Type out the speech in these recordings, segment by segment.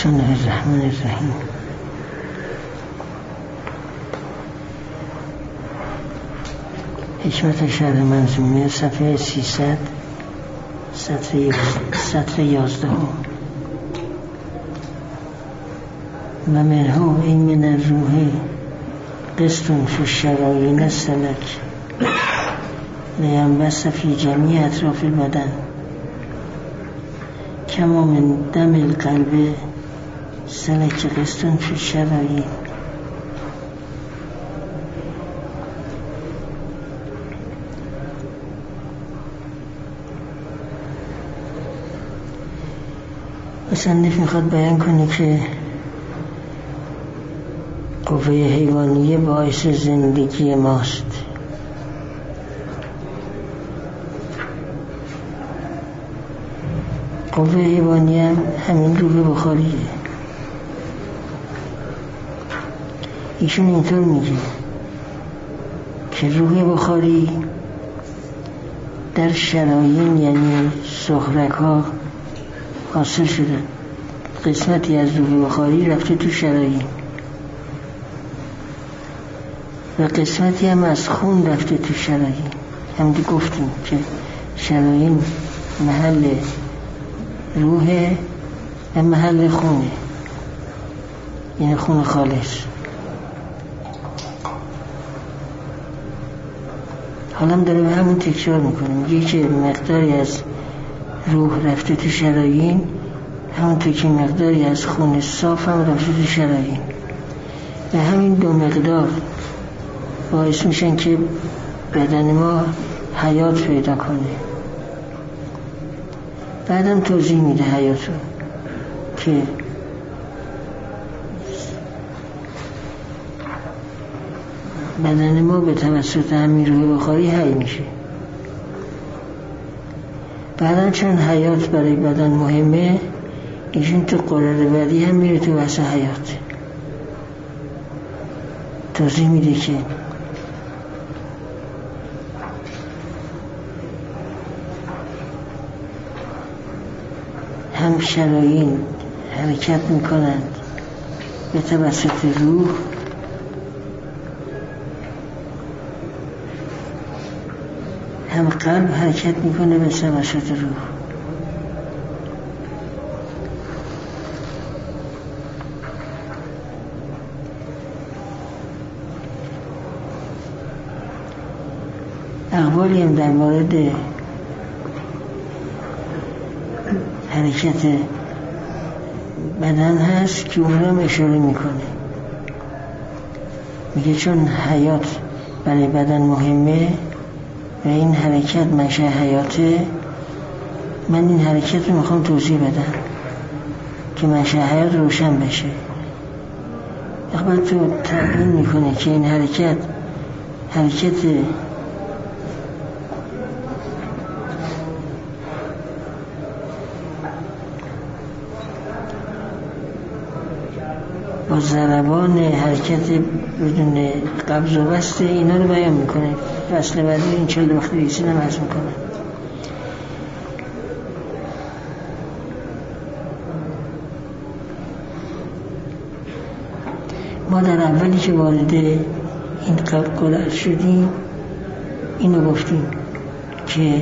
بسم الله الرحمن الرحیم. حکمت شرح منظومه صفحه 300 سطر 11. و منه ای من الروح قسط فی الشرایین السلک لینبث فی جمیع اطراف البدن کما من دم القلب سلک قسط فی الشرایین. مصنف میخواد بیان کنه که قوه حیوانیه باعث زندگی ماست. قوه حیوانیه هم همین روح بخاریه. ایشون اینطور میگه که روح بخاری در شرایین یعنی سخرک ها حاصل شده. قسمتی از روح بخاری رفته تو شرایین و قسمتی هم از خون رفته تو شرایین. همونی گفتیم که شرایین محل روح و محل خونه، یعنی خون خالص. حالا هم داره به همون تکرار میکنه، میگه که مقداری از روح رفته تو شرایین همونطور که مقداری از خون صاف هم رفته تو شرایین و همین دو مقدار باعث میشن که بدن ما حیات پیدا کنه. بعدم توضیح میده حیاتو که بدن ما به توسط همین روح بخاری حی میشه. بعدم چون حیات برای بدن مهمه، ایشون تو قرار بعدی هم میره تو بحث حیات. توضیح میده که هم شرایین حرکت میکنند به توسط روح، هم قلب حرکت میکنه به توسط روح. اقوالی هم در مورد حرکت بدن هست که اون هم اشاره میکنه. میگه چون حیات برای بدن مهمه و این حرکت منشأ حیاته، من این حرکت رو میخوام توضیح بدم که منشأ حیات روشن بشه. اقبال تو تبیین میکنه که این حرکت با ضربان حرکت بدون قبض و بسط اینا رو بیان میکنه. فصل بعدی این 40 وقتی ریسیدم عرض میکنه. ما در اولی که وارد این قلعه شدیم اینو گفتیم که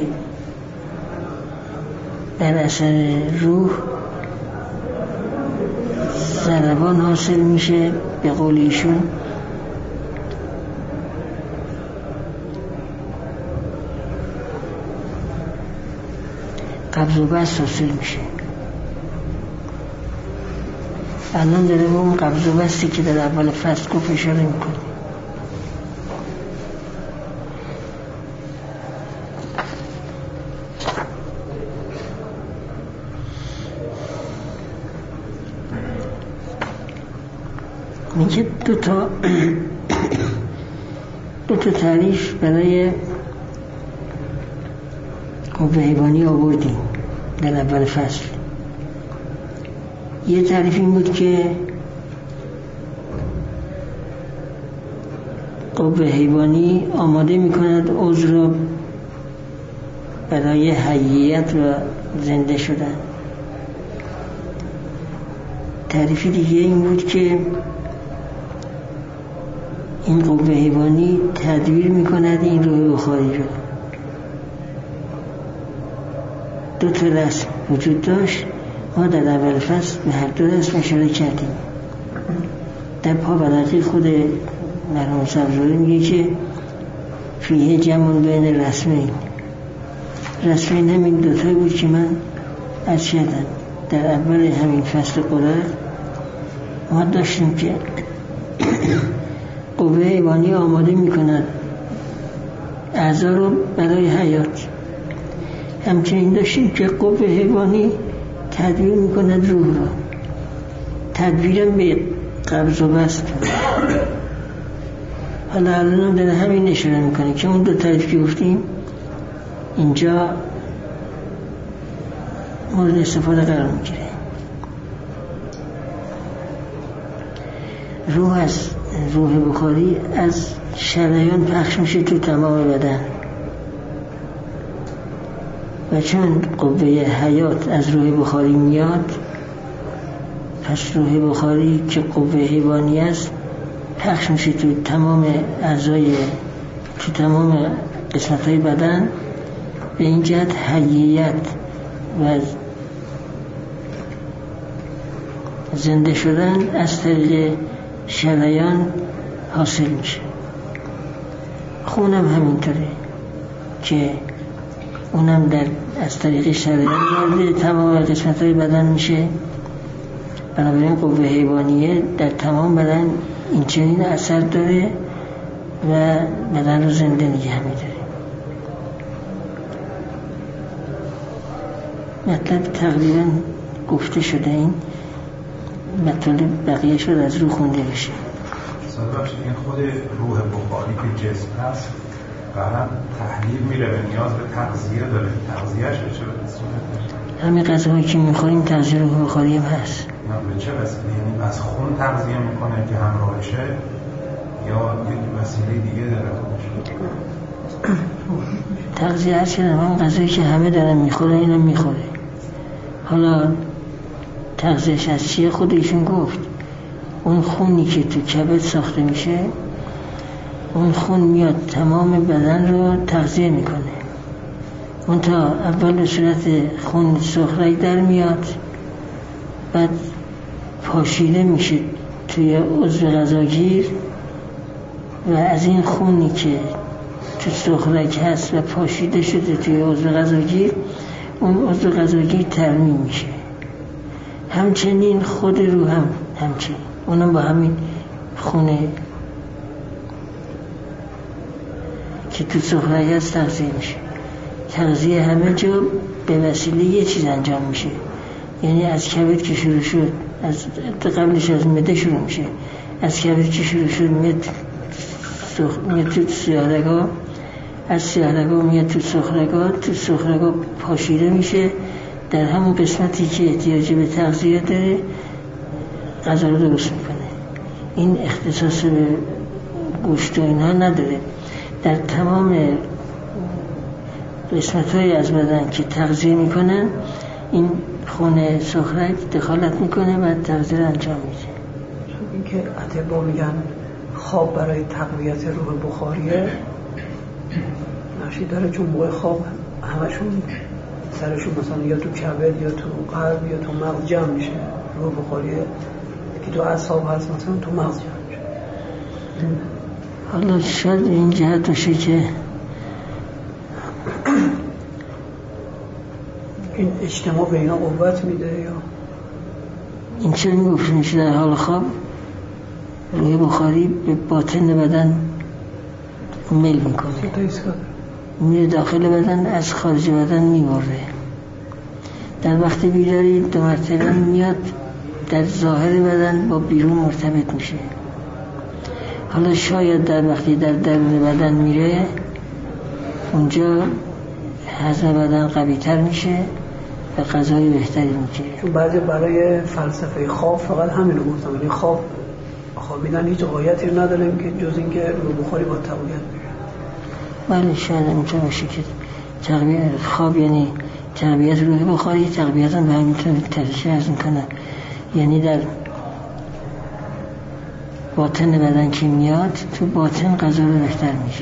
در اثر روح ضربان حاصل میشه، به قول ایشون قبض و بسط حاصل میشه. الان داره به اون قبض و بسطی که در اول فصل گفت اشاره میکنه. میگه دو تا تعریف برای قوه حیوانی آوردیم در اول فصل. یه تعریف این بود که قوه حیوانی آماده میکند عضو را برای حیات و زنده شدن. تعریف دیگه این بود که این قوه حیوانی تدویر میکند این روح بخاری رو. دو تا رسم وجود داشت، ما در اول فصل به هر دو رسم اشاره کردیم. در پاورقی خود مرحوم سبزواری میگه که فیه جمع بین رسمین. رسمین همین دوتایی بود که من عرض کردم. در اول همین فصل قرآن ما داشتیم که قوه حیوانی آماده میکند اعضا رو برای حیات. همچنین داشتیم که قوه حیوانی تدویر میکند روح رو. تدویرم به قبض و بسط. حالا هم در همین اشاره میکنه که اون دو تعریف که گفتیم اینجا مورد استفاده قرار میگیره. روح بخاری از شریان پخش میشه تو تمام بدن و چون قوه حیات از روح بخاری میاد، پس روح بخاری که قوه حیوانی است پخش میشه تو تمام اعضای، تو تمام قسمت‌های بدن. به این جهت حیات و زنده شدن از طریق شریان حاصل میشه. خونم همینطوره که اونم از طریق شریان وارد تمام قسمت‌های بدن میشه. بنابراین قوه حیوانیه در تمام بدن این چنین اثر داره و بدن رو زنده نگه می‌داره. مطلب تقریبا گفته شده. این مطلب بقیه شد از رو خونده بشه. صداش این خود روح بخاری که جسم هست قرار تحلیل میره و نیاز به تغذیه داره. تغذیهش به چه صورت؟ همین غذاهایی که میخوریم تغذیه روح بخاری هم هست. نه به چه وسیله؟ یعنی از خون تغذیه میکنه که همراهشه یا یک وسیله دیگه داره؟ تغذیه هر چه همون غذایی که همه دارن میخوره اینم میخوره. حالا تغذیهش از چیه خودشون گفت. اون خونی که تو کبد ساخته میشه، اون خون میاد تمام بدن رو تغذیه میکنه. اون تا اول به صورت خون سرخرگ در میاد، بعد پاشیده میشه توی عضو غذاگیر و از این خونی که تو سرخرگ هست و پاشیده شده توی عضو غذاگیر، اون عضو غذاگیر ترمیم میشه. همچنین خود روح هم همچنین، اونم با همین خونه که تو سرخرگ هست تغذیه میشه. تغذیه همه جا به وسیله یه چیز انجام میشه. یعنی از کبد که شروع شد، از قبلش از معده شروع میشه. از کبد که شروع شد میاد تو سیاه‌رگا، از سیاه‌رگا میاد تو سرخرگا، تو سرخرگا پاشیده میشه، در همون قسمتی که احتیاج به تغذیه داره غذا رو درست میکنه. این اختصاص به گوشت و اینها نداره. در تمام قسمت‌های از بدن که تغذیه میکنن این خون سرخرگ دخالت میکنه و تغذیه انجام میده. این که اطباء میگن خواب برای تقویت روح بخاریه نقشی داره، چون موقع خواب همشون سرشون مثلا یا تو کبد یا تو قلب یا تو مغز جمع میشه. روح بخاریه که تو اعصاب هست مثلا تو مغز جمع میشه. حالا شاید این جهت باشه که این اجتماع به اینا قوت میده یا این چه میگفت میشه در حال خواب روح بخاری به باطن بدن میل میکنه، میره داخل بدن، از خارج بدن میبره. در وقت بیداری دو مرتبه میاد در ظاهر بدن با بیرون مرتبط میشه. حالا شاید در وقتی در درون بدن میره اونجا هضم بدن قوی تر میشه و غذای بهتری میگیره. چون بعضی برای فلسفه خواب فقط همینو گفتم، یعنی خوابیدن هیچ غایتی نداریم که جز اینکه روح بخاری با تقویت میشه. بله شاید اینطور باشه که خواب یعنی تقویت روح بخاری، تقویت هم به همین طریقه عرض میکنه. یعنی در باطن بدن که میاد تو باطن غذا رو بهتر میشه.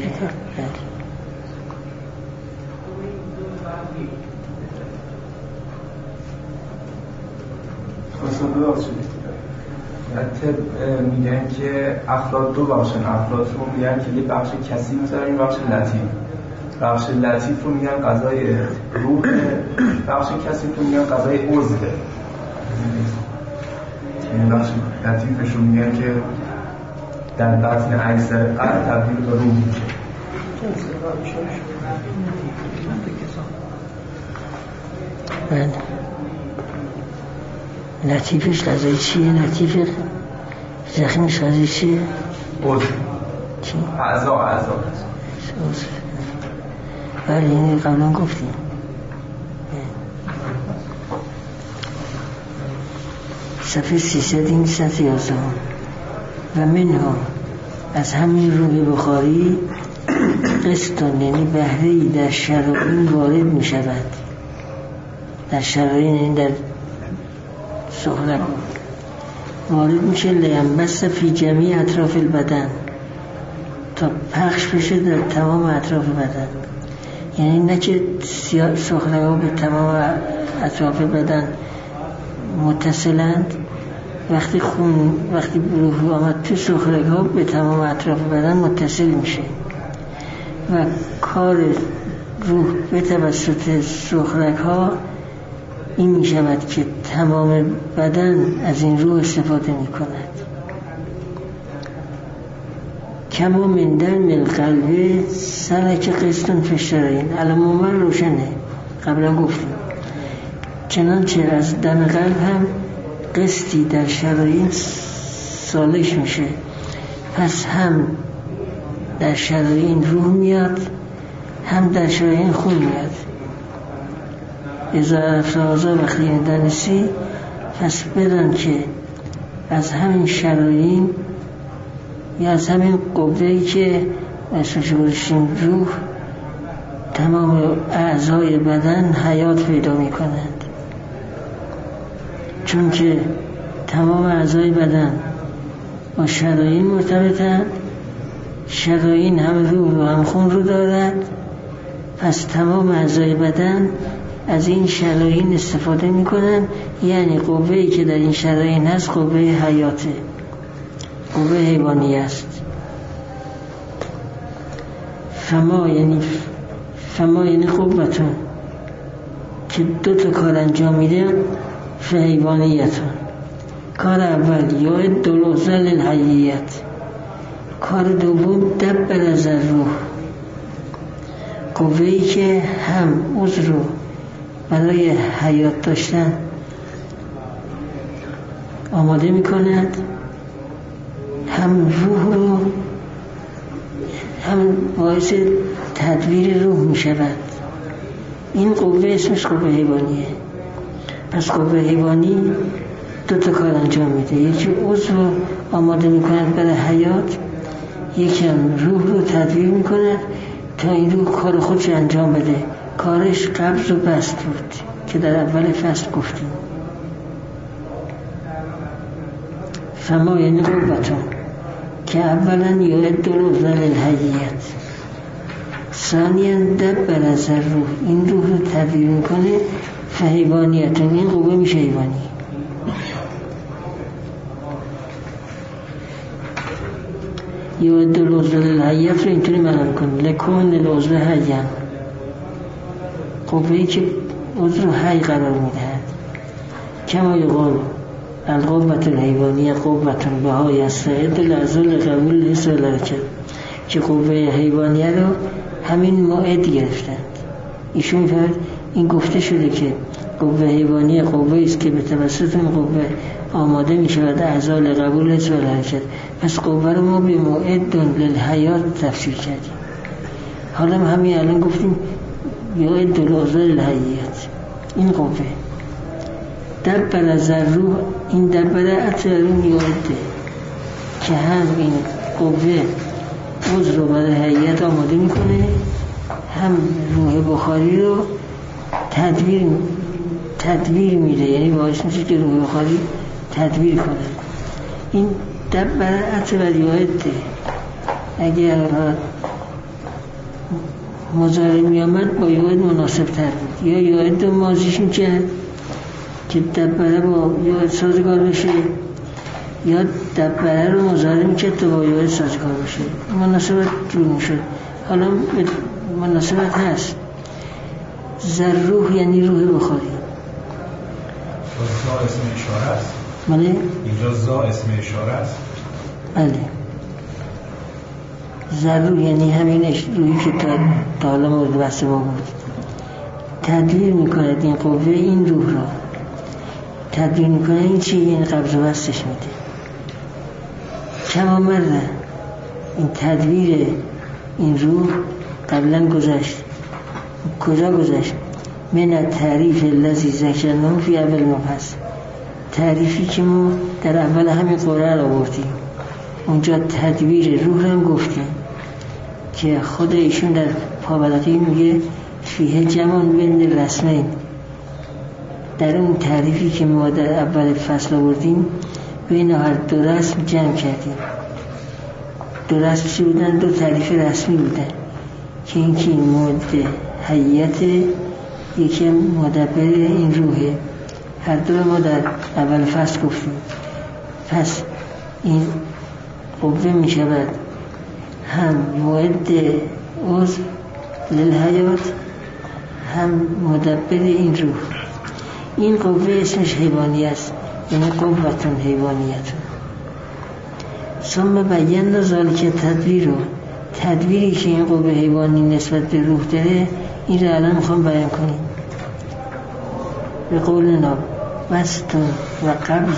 میگن که افراد دو بخشن، افراد رو میگن که یه بخش کثیف دارن، یه بخش لطیف. بخش لطیف رو میگن غذای روح، بخش کثیف رو میگن غذای عضوه. این بخش لطیفش رو میگن که در بطن اکثر قلب تبدیل به روح میشه. لطیفش غذای چیه؟ لطیف زخمش غذای چیه؟ عضو. اعضا. بله این قبلا گفتیم. صفحه 300 این 111 و منها از همین روح بخاری قسطن، یعنی بهره‌ای در شرائین وارد می شود. در شرائین این در سخنه وارد میشه، لینبث فی جمیع اطراف البدن، تا پخش بشه در تمام اطراف بدن. یعنی نه که سخنه ها به تمام اطراف بدن متصلند، وقتی روح آمد تو سخنه ها به تمام اطراف بدن متصل میشه و کار روح به توسط سخنه ها این می شود که تمام بدن از این روح استفاده می کند. کما من دم القلب سلک قسطن فی الشرائین. علامه روشنه، قبلا گفتیم. چنانچه از دم قلب هم قسطی در شرائین سالک میشه، پس هم در شرائین روح میاد، هم در شرائین خون میاد. ازا افرازا وقتی دانستی، پس بدان که از همین شرائین یا از همین قوه‌ای که اسمش بودشیم روح، تمام اعضای بدن حیات پیدا می کنند. چون که تمام اعضای بدن با شرائین مرتبطند، شرائین هم روح و هم خون رو دارد، پس تمام اعضای بدن از این شرائین استفاده می کنند. یعنی قوه‌ای که در این شرائین هست قوه حیاته، قوه حیوانی است. فما یعنی قوتون که دو تا کار انجام میده، فحیوانیتون. کار اول یا دلوزل الحییت، کار دوم دبر از روح، قوه‌ای که هم عضو رو برای حیات داشتن آماده می کند، هم روح رو، هم باعث تدبیر روح می شود. این قوه اسمش قوه حیوانیه. پس قوه حیوانی دو تا کار انجام میده، یکی عضو رو آماده می کند برای حیات، یکی هم روح رو تدبیر می کند تا این روح کار خودش انجام بده. کارش قبض و بسط بود که در اول فصل گفتیم. فما یعنی قوتون که اولا یعد الوزن الحییت، ثانیا دبر از روح، این روح رو تدبیر میکنه. فحیوانیتون، این قوه میشه حیوانی. یعد الوزن الحییت رو اینطوری معنا کنه، لکن الوزن حیان، قوه‌ای که عضو حی قرار میدهد. کما یقال القوة الحیوانیه قوة بهای استعد لعزل قبول حس و الحرکت، که قوه حیوانیه رو همین موعد گرفتند. ایشون می‌فرماید این گفته شده که قوه حیوانیه قوه است که به توسط این قوه آماده می‌شود اعضا لقبول حس و الحرکت. پس قوه رو ما به موعد للحیات تفسیر کردیم. حالا همین الان گفتیم یا دلوزل الحیات، این قوه دبر از روح، این دبر اطرارون یاده که هم این قوه عضو رو برای حیات آماده میکنه، هم روح بخاری رو تدبیر میده، یعنی باعث میشه که روح بخاری تدبیر کنه. این دبر اتبر یایده. اگر مضارع میامد با یاید مناسب تر بود، یا یاید رو ماضیش میکرد که دبره با یاید سازگار بشه، یا دبره رو مضارع میکرد تا با یاید سازگار بشه، مناسبت جور میشد. حالا مناسبت هست. زروح یعنی روح بخاری. زا اسم اشاره است. بله؟ اینجا زا اسم اشاره است. بله. زروح یعنی همین روحی که تا حالا مورد بحث ما بود. تدبیر میکند این قوه این روح را. تدبیر میکنه این چی؟ این قبض و بستش میده. کما مرده این تدبیر این روح قبلا گذشت. کجا گذشت؟ من تعریف الذی ذکرناه فی اول مبحث. تعریفی که ما در اول همین قرآن آوردیم، اونجا تدبیر روح هم گفتیم که خود ایشون در پابلغی میگه فیه جمعان بین رسمین. در اون تعریفی که ما در اول فصل آوردیم بین هر دو رسم جمع کردیم. دو رسم چی بودن؟ دو تعریف رسمی بودن که اینکه این مورد حیات، یکی مدبر این روحه. هر دو ما در اول فصل گفتیم. پس این قوه می شود هم مورد عضو للحیات، هم مدبر این روح. این قوه اسمش حیوانی است، یعنی قوتون حیوانیتون. ثم بیان ذالک تدبیر رو، تدبیری که این قوه حیوانی نسبت به روح داره، این رو الان میخوام بیان کنیم. به قولنا بستون و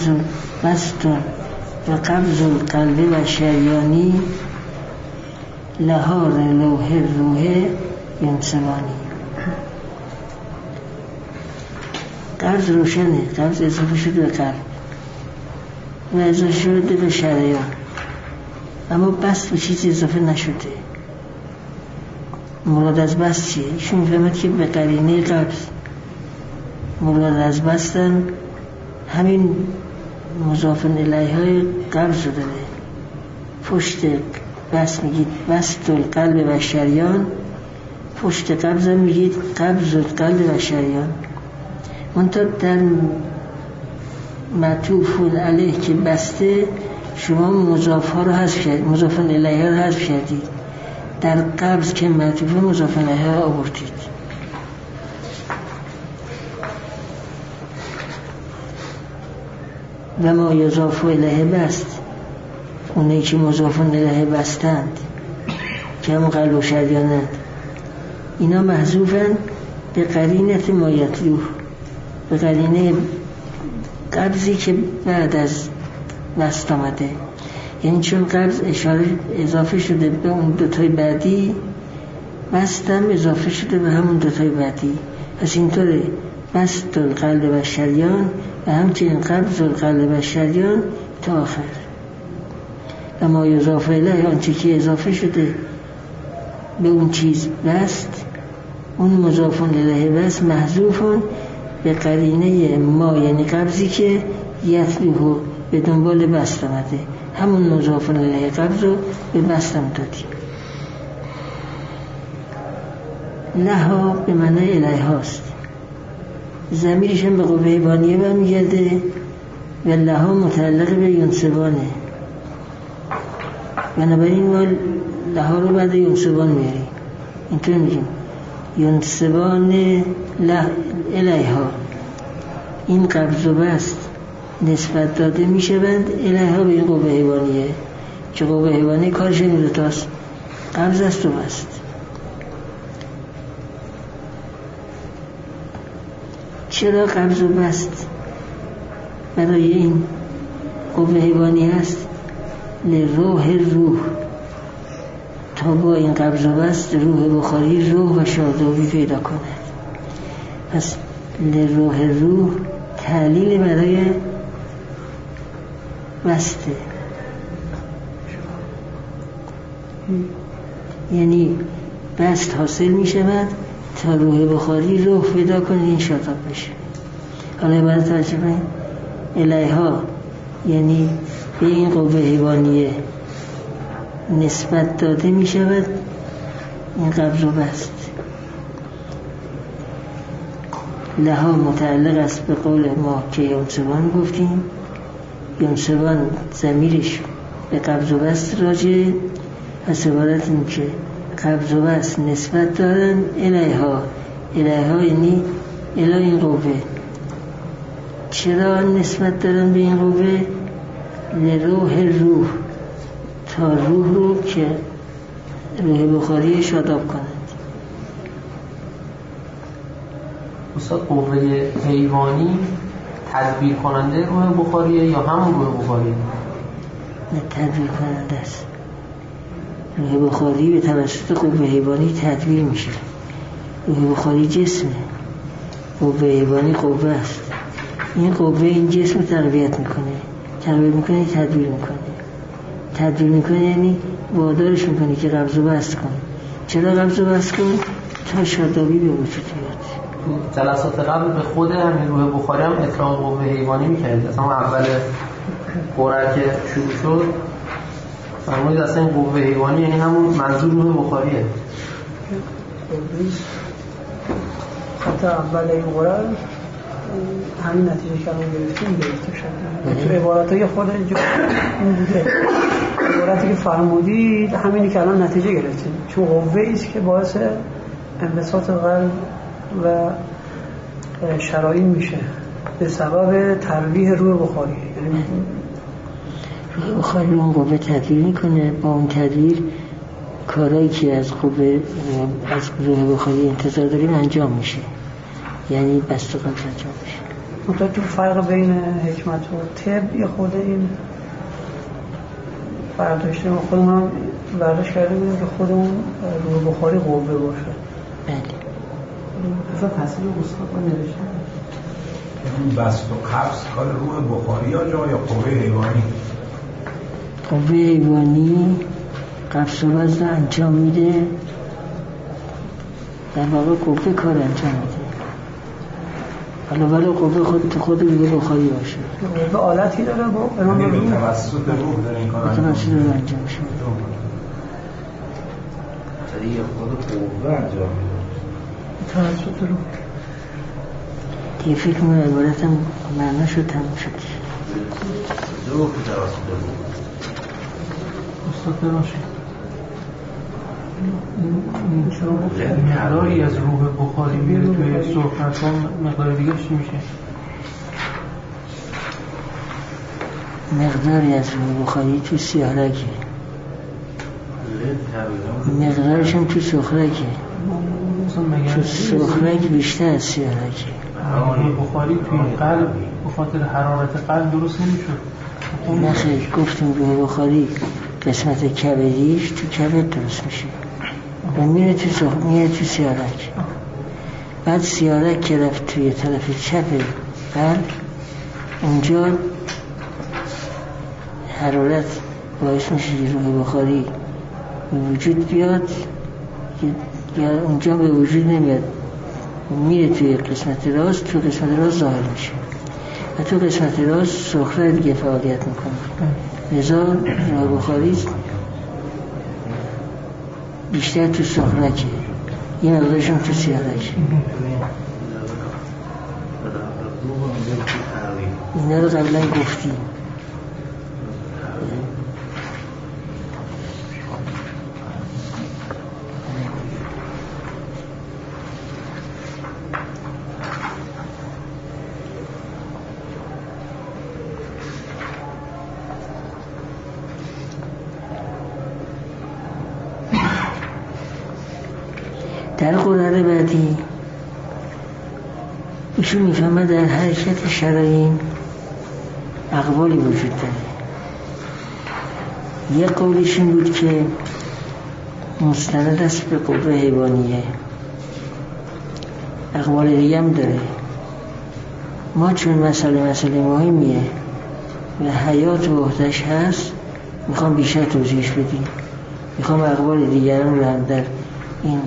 قبض القلب و شریانی لهار لوح روح ینسبانی. قبض روشنه، قبض اضافه شده به قلب و اضافه شده به شریان، اما بست به چیز اضافه نشده. مراد از بست چیه؟ ایشون میفهمد که به قرینه قبض مراد از بستن همین مضاف الیه های قبض رو داره. پشت بست میگید بست القلب و شریان، پشت قبض هم میگید قبض القلب و شریان. منتها در معطوف علیه که بسته شما مضاف ها رو حذف کردید، مضاف الیه ها رو حذف کردید. در قبض که معطوف مضاف الیه ها آوردید. و ما یضاف الیه بست، اونایی که مضاف الیه بستند که همون قلب و شریانند، اینا محذوفن به قرینت ما یتلوه، به قرینه قبضی که بعد از بست آمده. یعنی چون قبض اشاره اضافه شده به اون دوتای بعدی، بست هم اضافه شده به همون دوتای بعدی. پس اینطوره بست القلب و شریان و همچنین قبض القلب و شریان تا آخر. و ما یضاف الیه، آنچه که اضافه شده به اون چیز بست، اون مضاف الیه بست محذوفون به قرینه ما، یعنی قبضی که یتلوه به دنبال بست آمده. همون مضاف الیه قبض رو به بستم دادیم. لها به معنی الیه هاست، ضمیرش هم به قوه حیوانیه برمیگرده و لها متعلق به ینسبانه. بنابراین ما لها رو بعد ینسبان میاریم. اینطور میگیم ینسبان الیها. این قبض و بست نسبت داده میشوند الیها به این قوه حیوانیه که قوه حیوانیه کارش این دوتاست، قبض است و بست. چرا قبض و بست برای این قوه حیوانی هست؟ لروح روح، تا با این قبض و بست روح بخاری روح و شادابی پیدا کند. پس لروح روح تعلیل برای بسته، یعنی بست حاصل می شود تا روح بخاری روح پیدا کنه، این شاداب بشه. حالا باید توجه کنید الیها یعنی به این قوه حیوانیه نسبت داده می شود این قبض و بسط. لها متعلق است به قول ما که یونسبان گفتیم، یونسبان ضمیرش به قبض و بسط راجعه، پس عبارت این که قبض و بسط نسبت دارن الیها یعنی الی این قوه. چرا نسبت دارن به این قوه؟ روح تا روح رو که روح بخاری شاداب کنند. استاد قوه حیوانی تدبیر کننده روح بخاریه یا همون روح بخاریه؟ نه، تدبیر کننده است. روح بخاری به توسط قوه حیوانی تدبیر میشه. روح بخاری جسمه، قوه حیوانی قوه است. این قوه این جسم تربیت میکنه تدبیر میکنه یعنی وادارش میکنه که قبض و بسط کنه. چرا قبض و بسط کنه؟ تا شادابی به وجود بیاد. جلسات قبل به خود همین روح بخاری هم اطلاق قوه حیوانی میکردید. اصلا اول قرعه که شروع شد فرمودید اصلا این قوه حیوانی یعنی همون منظور روح بخاریه. حتی اول این قرعه همین نتیجه که الان گرفته شد. تو عبارتای خود این بوده، عبارتی که فرمودید همینی که الان نتیجه گرفتیم، چون قوه ایست که باعث انبساط قلب و شرایین میشه به سبب ترویح روح بخاری. یعنی روح بخاری اون قوه تدبیر میکنه، با اون تدبیر کارهایی که از روح بخاری انتظار داریم انجام میشه، یعنی بست و قبض انجام میشه. منطقه تو فرق بین حکمت و طب یه خود این برداشته خودمون برداشت کرده بودیم که خودمون روح بخاری قوه باشه. بله. اصلا تحصیل استاد با نوشتن این بست و قبض کار روح بخاری یا قوه حیوانی؟ قوه حیوانی قبض و بسط انجام میده، در واقع قوه کار انجام میده. حالا ولی قوه خود روح بخاری باشه. قوه آلتی داره با یعنی به توسط روح داره این کار انجام میشه. یه خود قوه انجام میده توسط روح. دیگه فکر کنم عبارتم معنا شد، تموم شد. روح توسط روح استاد ببخشید این مقداری از روح بخاری میره توی صحبت ها، مقدار دیگه چی میشه؟ مقداری از روح بخاری تو سیاهرکه، مقدارش هم تو سخرکه. تو سخرک بیشتر از سیاهرکه. روح بخاری توی قلب به خاطر حرارت قلب درست نمیشه. نه خیلی گفتیم روح بخاری قسمت کبدیش تو کبد درست میشه و میره تو سیارک. بعد سیارک که رفت توی طرف چپ قلب، اونجا حرارت باعث میشه روح بخاری به وجود بیاد یا اونجا به وجود نمیاد، میره توی قسمت راست، تو قسمت راست ظاهر میشه و تو قسمت راست سخره دیگه فعالیت میکنه. لذا روح بخاری بیشتر تو سخرکه، این مقدارشون تو سیارکه. اینا رو قبلا گفتیم. در قرآن بعدی ایشون میفهمه در حرکت شرایین اقوالی وجود داره. یک قولش این بود که مستند است به قوه حیوانیه، اقوال دیگه هم داره. ما چون مسئله مهمیه و حیات و وحدش هست، میخوام بیشتر توضیحش بدیم، میخوام اقوال دیگران رو هم در این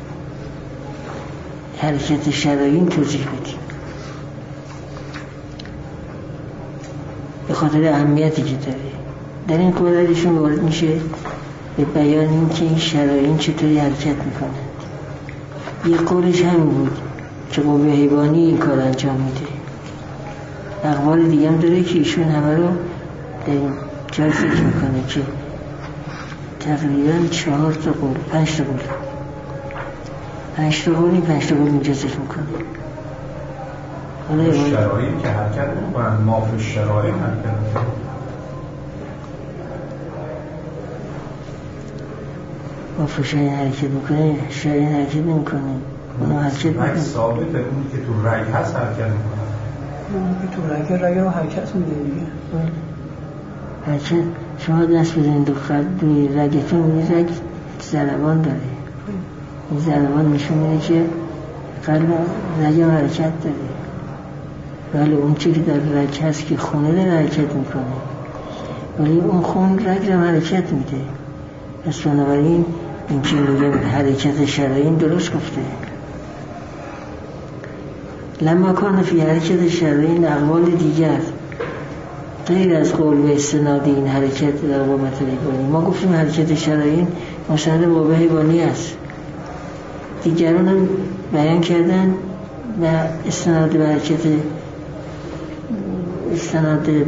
حرکت شرایین توضیح بدیم. به خاطر اهمیتی که داره. در این قولشون وارد میشه به بیان این که این شرایین چطوری حرکت میکنند. یه قولش همین بود که قوه حیوانی این کار انجام میده. اقوال دیگه هم داره که ایشون همه رو در این جای فکر میکنه که تقریبا 4 تا قول 5 تا قول 5 تا قول 5 تا قول اینجا ذکر میکنه. شرایین که حرکت میکنن ما فی شرایین حرکت میکنن. ما فی شرایین حرکت میکنه، شرایین حرکت نمیکنه. اونو حرکت میکنه. ثابته اونی که تو رگ هست حرکت میکنه. اونی که تو رگ رو حرکت میده دیگه. حرکت شما دست بزنید دوی رگتون، این رگ ضربان داره. این ضربان نشون میده که قلب رگ هم حرکت داره. ولی اون چی که در رگ هست که خونه داره حرکت میکنه، ولی اون خون رگ رو حرکت میده. پس بنابراین این که میگه حرکت شرایین درست گفته. لما کان فی حرکت شرایین اقوال دیگر غیر از قول و استناد این حرکت در قوت حیوانی. ما گفتیم حرکت شرایین مستند قوه حیوانی است. دیگران هم بیان کردن و استناد به حرکت استناد به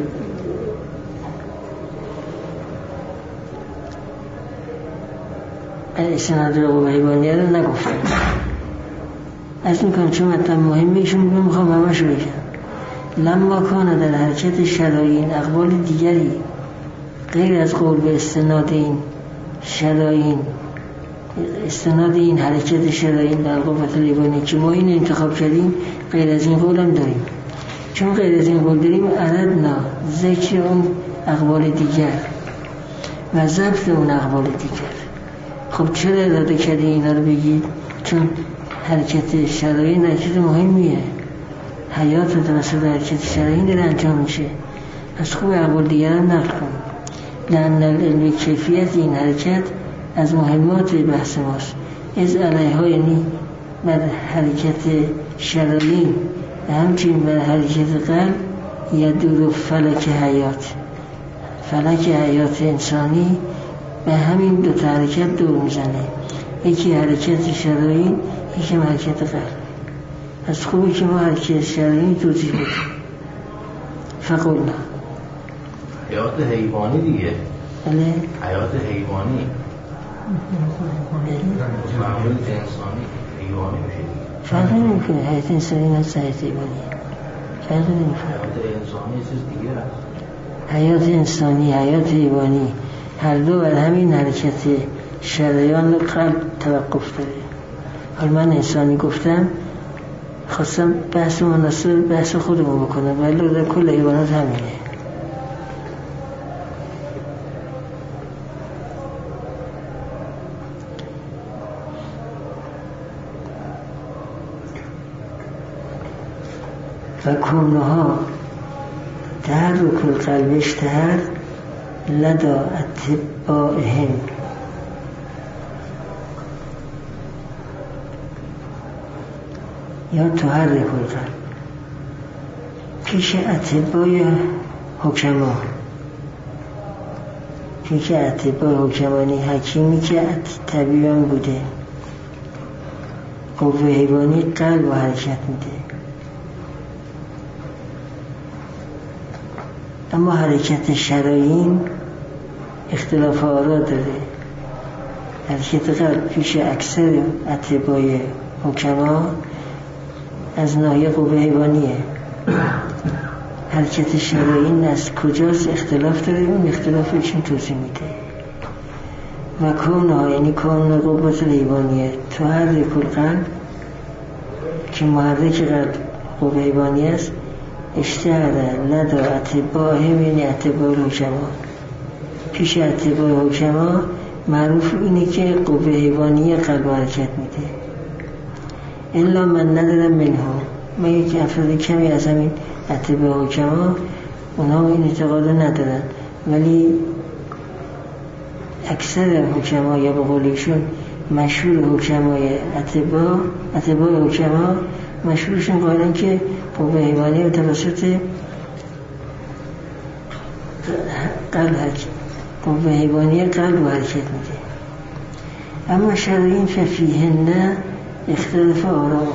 استناد به قوه حیوانی رو نگفتن. از میکنم چون مطلب مهمه ایشون میخوام همش رو بگم. لما کان در حرکت شرایین اقوال دیگری غیر از قول به استناد این شرایین، استناد این حرکت شرایین در قوت حیوانی که ما این انتخاب کردیم، غیر از این قول هم داریم. چون غیر از این قول داریم اردنا ذکر اون اقوال دیگر و ضبط اون اقوال دیگر. خب چرا اراده کردی اینا رو بگید؟ چون حرکت شرایین حرکت مهمیه، حیات توسط حرکت شرایین داره انجام میشه. از خوب اقوال دیگر هم نقل کن. لأن العلم کیفیت این حرکت از مهمات بحث ماست. از علیها یعنی بر حرکت شرایین و همچنین بر حرکت قلب یدور فلک حیات، فلک حیات انسانی به همین دو تا حرکت دور میزنه. یکی حرکت شرایین، یکی حرکت قلب. از خوبی که ما حرکت شرایین توضیح بدیم. فقلنا حیات حیوانی دیگه. بله حیات حیوانی معمول انسانی حیوانی میشه دیگه. فرق نمیکنه حیات انسانی نه حیات حیوانی، فرق نمیکنه. حیات انسانی چیز دیگه هست. حیات انسانی، حیات حیوانی هر دو بر همین حرکت شریان قلب توقف داره. حالا من انسانی گفتم، خواستم بحث مناسب بحث خودمون بکنم، ولی در کل حیوانات همینه. و کونها تحرک القلب اشتهر لدى اتباعهم. یا تحرک القلب پیش اتباع حکما، پیش اتباع حکمانی حکیمی که طبیبان بوده، قوه حیوانی قلب و حرکت میده. اما حرکت شرایین اختلاف آرا داره. حرکت قلب پیش اکثر اتباع حکما از ناحیه قوه حیوانیه. حرکت شرایین از کجاست اختلاف داره، اون اختلاف ایشون توضیح میده. و کونها یعنی کون قوت حیوانیه تحرک القلب که محرک قلب قوه حیوانی است، اشتهره لدى اتباعهم یعنی اتباع حکما، پیش اتباع حکما معروف اینه که قوه حیوانی قلب حرکت میده. الا من ندارم منها، من یک افراد کمی از همین اتباع حکما اونا این اعتقاد ندارن، ولی اکثر حکما یا به قولیشون مشهور حکمای اتباع حکما مشهورشون قائلن که قوه حیوانی توسط قوه حیوانی قلب حرکت میده. اما شرایین ففیهن اختلاف آرا،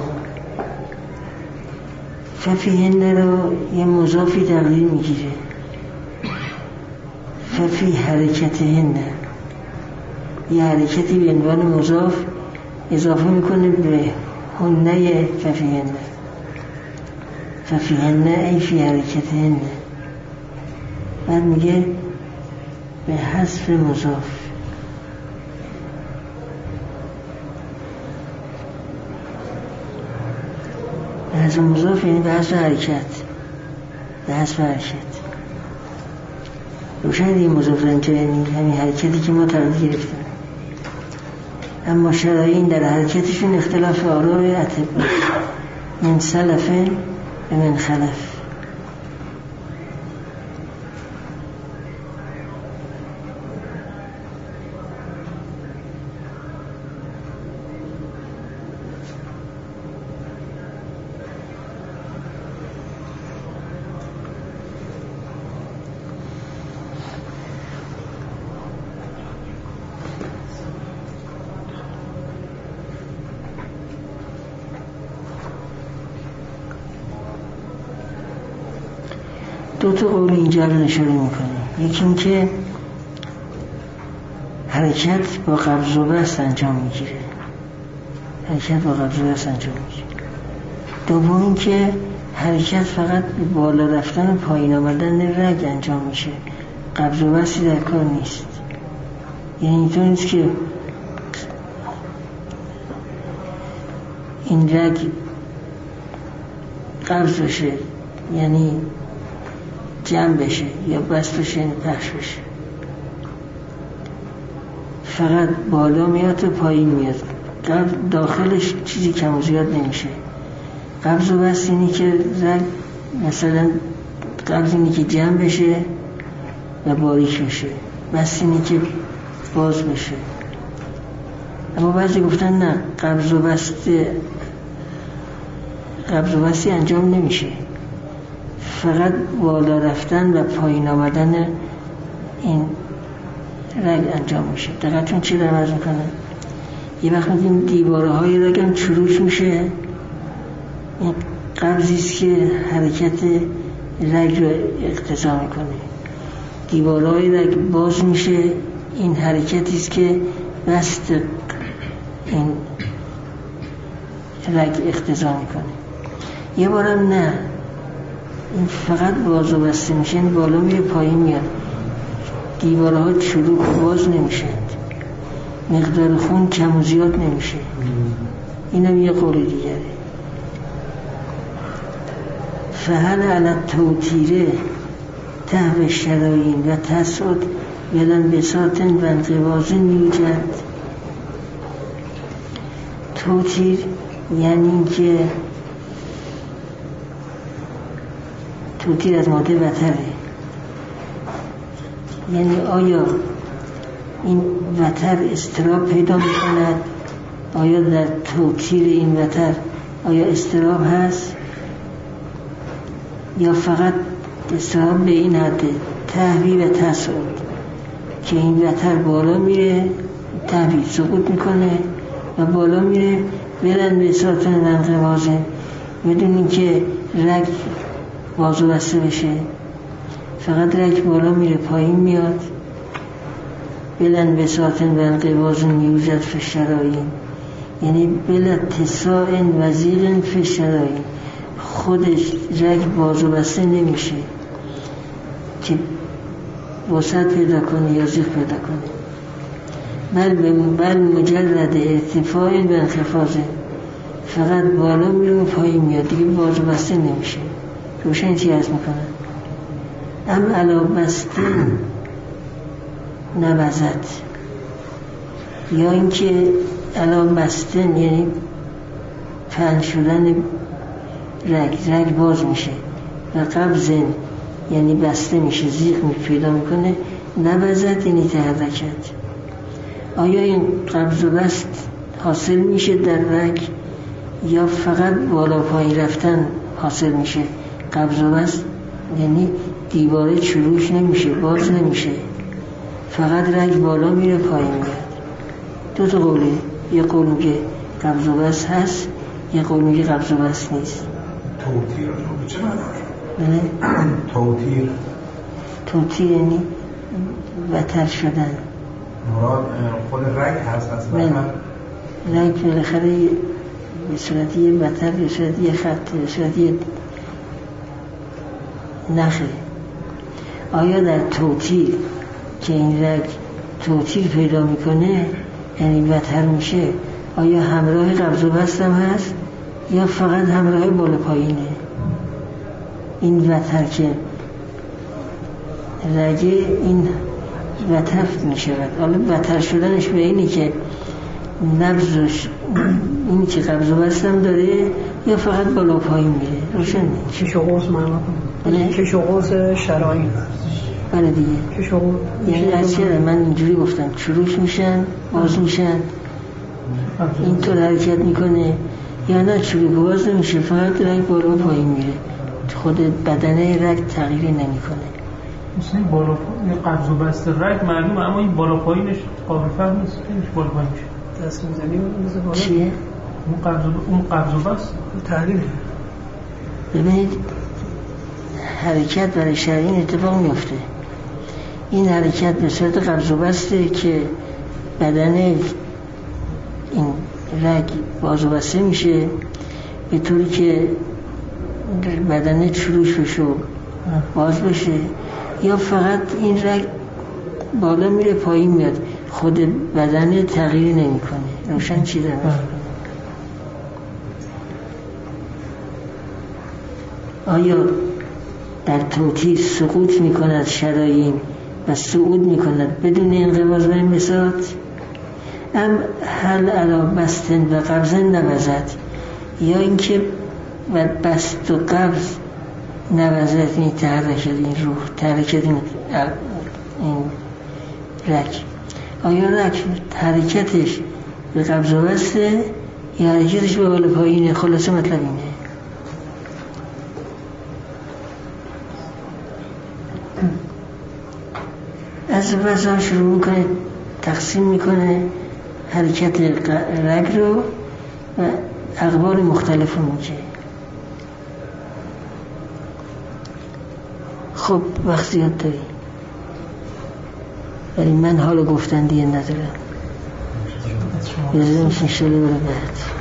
ففیهن رو یه مضافی تقدیر میگیره، ففی حرکتهن یه حرکتی به عنوان مضاف اضافه میکنه به هنه ففیهن، ففیهن ای فی حرکتهن، بعد میگه به حذف مضاف. به حذف مضاف یعنی به حذف حرکت، به حذف حرکت روشن دیگه. مضاف یعنی همین حرکتی که ما تردید گرفتیم. اما شرایین در حرکتشون اختلاف آراء اطباء من سلف و من خلف. دو تا قول اینجا رو نشون میکنه. یکی این که حرکت با قبض و بسط انجام میگیره، حرکت با قبض و بسط انجام میگیره. دوم این که حرکت فقط بالا رفتن و پایین آمدن رگ انجام میشه، قبض و بسطی در کار نیست. یعنی اینطور نیست که این رگ قبض بشه یعنی جمع بشه یا بس بشه یعنی پخش بشه، فقط بالا میاد و پایین میاد، داخلش چیزی کم و زیاد نمیشه. قبض و بسط اینی که رگ مثلا قبض اینی که جمع بشه و باریک بشه، بسط اینی که باز بشه. اما بعضی گفتن نه، قبض و بسطی انجام نمیشه، فقط بالا رفتن و پایین آمدن این رگ انجام میشه. دقیقاً چی دارم عرض میکنم؟ یه وقت میگیم دیوارهای رگ هم چروک میشه، این قبضیست که حرکت رگ رو اقتضا میکنه. دیوارهای رگ باز میشه، این حرکتیست که بسط این رگ اقتضا میکنه. یه بارم نه، این فقط باز و بسته میشه، این بالا میره پایین میاد، دیوارها چروک و باز نمیشه، مقدار خون کم و زیاد نمیشه. اینم یه قول دیگره. فهل علی توتیره تهو شرایین و تسعد ولن بساطن و انقباضن یوجد. توتیر یعنی این که توتیر از ماده وتره، یعنی آیا این وتر اضطراب پیدا میکند؟ آیا در توتیر این وتر آیا اضطراب هست یا فقط اضطراب به این حد تهوی و تسعود که این وتر بالا میره، تهوی سقوط میکنه و بالا میره، ولن به ساتن انقباضه، بدون اینکه رگ باز و بسته بشه، فقط رگ بالا میره پایین میاد. بلن بساطن و انقباضن یوجد فی شرایین، یعنی بلا اتساع وزیق فی شرایین، خودش رگ باز و بسته نمیشه که وسعت پیدا کنه یا زیغ پیدا کنه، بل مجرد ارتفاع و انخفاضه، فقط بالا میره و پایین میاد، دیگه باز و بسته نمیشه. روشن چی عرض میکنن؟ ام علا بستن نبزد، یا اینکه علا بستن یعنی پهن شدن رگ باز میشه و قبضن یعنی بسته میشه، زیغ پیدا میکنه. نبزد یعنی تحرکت. آیا این قبض و بست حاصل میشه در رگ یا فقط بالا پایین رفتن حاصل میشه؟ قبض و بست یعنی دیواره چروک نمیشه، باز نمیشه، فقط رگ بالا میره پایین میاد. دو تا قوله، یه قول میگه قبض و بسط هست، یه قول میگه قبض و بسط نیست. توتیر رو چه معنی؟ توتیر یعنی وتر شدن. مراد خود رگ هست از وتر؟ رگ بالاخره به صورت یه وتر، به صورت یه خط، به صورت یه نخه. آیا در توتیر که این رگ توتیر پیدا میکنه یعنی وتر میشه، آیا همراه قبض و بسط هم هست یا فقط همراه بالا پایینه؟ این وتر که رگه این وتر میشود. حالا وتر شدنش به اینی که نبضش این که قبض و بسط هم داره یا فقط بالا پایین میره؟ روشن نیست. کش و قوس معنا کنم. کش و قوس شرایین. بله دیگه. کش و قوس یعنی از چرا من اینجوری گفتم چروک میشن، باز میشن، اینطور حرکت میکنه، یا نه چروک باز نمیشه، فقط رگ بالا پایین میره، خود بدن رگ تغییر نمیکنه. مثل این بالا پایین قبض و بسط رگ معلومه، اما این بالا پایینش قابل فهم نیست که بالا پایین شه. دست میزنیم مثل بالا چیه؟ اون قبض و بسط تحلیل. ببینید حرکت برای شرعین اتفاق میفته. این حرکت به صورت قبض و بسته که بدن این رگ باز و بسته میشه به طوری که بدن چروش بشه و باز بشه، یا فقط این رگ بالا میره پایین میاد، خود بدن تغییر نمیکنه. روشن چی داره؟ آیا در توتیر سقوط میکند شرایین و صعود میکند بدون انقباض و انبساط؟ ام هل علا بستن و قبضن نبزد، یا اینکه و بست و قبض نبزد، این تحرکت این روح، تحرکت این رگ. آیا رگ حرکتش به قبض و بسته یا حرکتش به بالا پایینه؟ خلاصه مطلب اینه. از وضع شروع میکنه تقسیم میکنه حرکت رگ رو و اقوال مختلف رو میگه. خب وقت زیاد داری ولی من حال گفتن دیگه ندارم، بذارم شنشاله برو بعد.